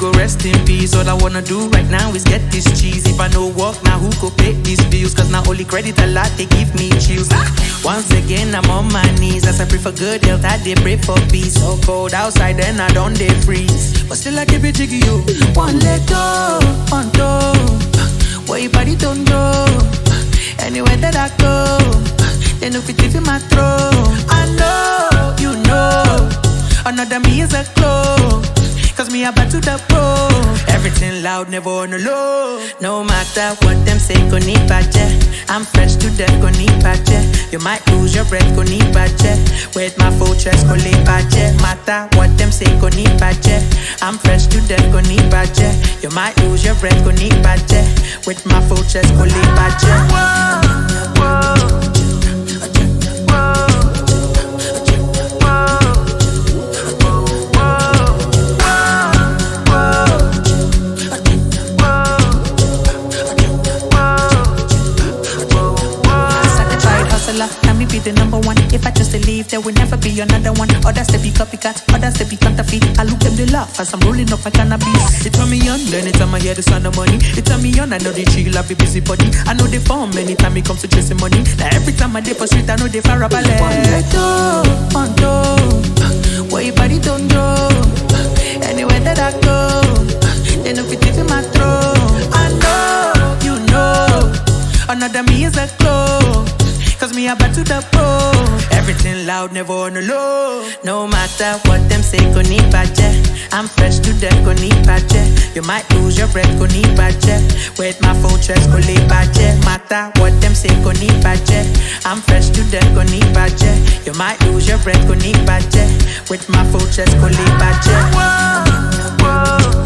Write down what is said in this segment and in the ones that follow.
go rest in peace. All I wanna do right now is get this cheese. If I no work, now who go pay these bills? Cause now only credit a lot, they give me chills. Once again, I'm on my knees. As I pray for good health, I did pray for peace. So cold outside, then I don't they freeze. But still I keep it jiggy, you. One leg go, one toe. Where your body don't go. Anywhere that I go, they no fit in my throat. I know, you know, another me is a glow. Cause me about to the pro. Everything loud, never on the low. No matter what them say, go need badge. I'm fresh to death, go need badge. You might lose your breath, go need badge. With my full chest, go need badge. Matter what them say, go need badge. I'm fresh to death, go need badge. You might lose your breath, go need badge. With my full chest, go need badge. Whoa, whoa. Can me be the number one? If I just leave, there will never be another one. Others they be copycat, others they be counterfeit. I look them they laugh as I'm rolling up my cannabis. It turn me on, anytime I hear the sound of money. It turn me on, I know they chill, I be busy body. I know they form anytime it comes to chasing money. Now every time I dip for street, I know they far up a leg. One toe, where your body don't go. Anywhere that I go, they know fit in my throat. I know, you know, another me is a glow. Cause me about to the pro. Everything loud, never on the low. No matter what them say, go need badge. I'm fresh to death, go need badge. You might lose your breath, go need badge. With my full chest, go need badge. Matter what them say, go need badge. I'm fresh to death, go need badge. You might lose your breath, go need badge. With my full chest, go need badge. Whoa, whoa.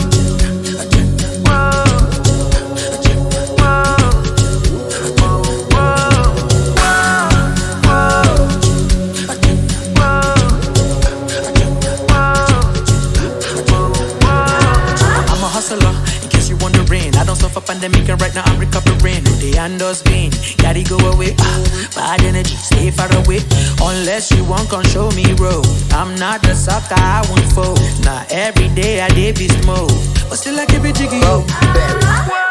In case you wondering, I don't suffer pandemic and right now I'm recovering. The handles been, gotta go away. Bad energy, stay far away. Unless you want, come show me road. I'm not the sucker, I won't fold. Now every day I did beast mode, but still I keep it jiggy. Oh, baby.